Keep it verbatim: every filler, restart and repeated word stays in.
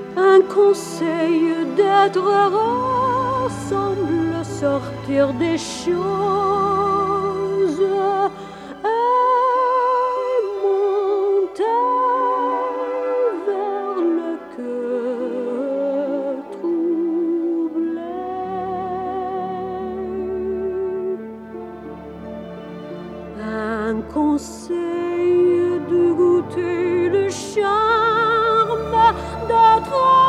Un conseil d'être heureux semble sortir des choses et monter vers le cœur troublé. Un conseil de goûter le charme d'être